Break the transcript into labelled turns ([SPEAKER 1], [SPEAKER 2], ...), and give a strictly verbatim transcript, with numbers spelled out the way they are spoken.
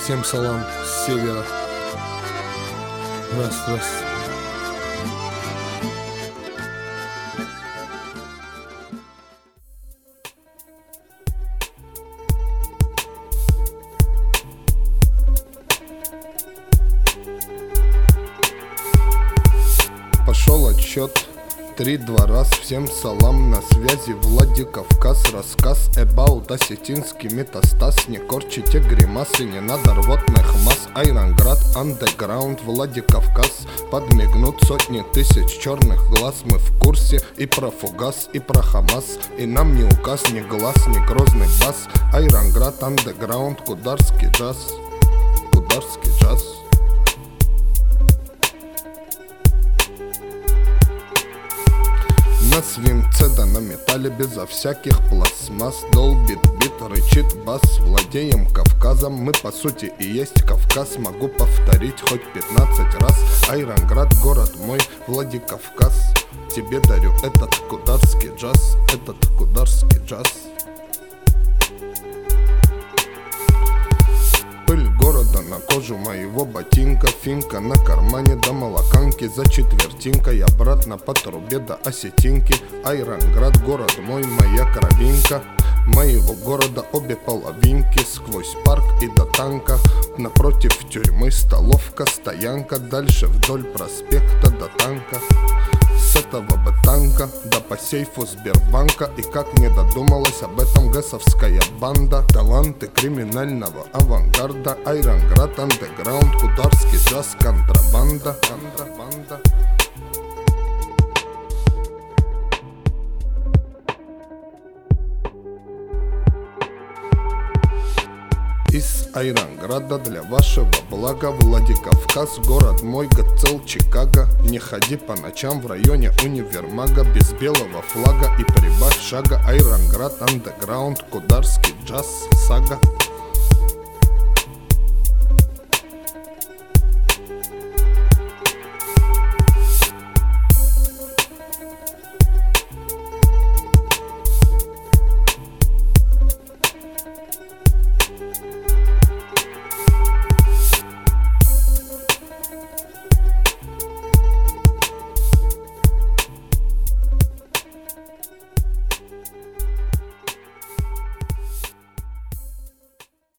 [SPEAKER 1] Всем салам с севера. Раз, раз. Пошел отсчет. Три, два раз, всем салам, на связи Владикавказ. Рассказ about осетинский метастаз. Не корчите гримасы, не надо рвотных масс. Айранград, андеграунд, Владикавказ. Подмигнут сотни тысяч черных глаз. Мы в курсе и про фугас, и про Хамас. И нам не указ, ни глаз, ни грозный бас. Айранград, андеграунд, кударский джаз. Кударский джаз. На свинце да на металле безо всяких пластмасс. Долбит бит, рычит бас. Владеем Кавказом, мы по сути и есть Кавказ. Могу повторить хоть пятнадцать раз. Айранград, город мой, Владикавказ. Тебе дарю этот кударский джаз. Этот кударский джаз. Пыль города на кожу моего ботинка. Финка на кармане до молоканки. За четвертинкой обратно по трубе до осетинки. Айранград, город мой, моя кровинка. Моего города обе половинки. Сквозь парк и до танка. Напротив тюрьмы столовка, стоянка. Дальше вдоль проспекта до танка. С этого бы танка, да по сейфу Сбербанка. И как не додумалась об этом гэсовская банда. Таланты криминального авангарда. Айранград, андеграунд, кударский джаз, контрабанда. Контрабанда. Из Айранграда для вашего блага. Владикавказ, город мой, Гцел, Чикаго. Не ходи по ночам в районе универмага без белого флага и прибавь шага. Айранград, андеграунд, кударский джаз, сага.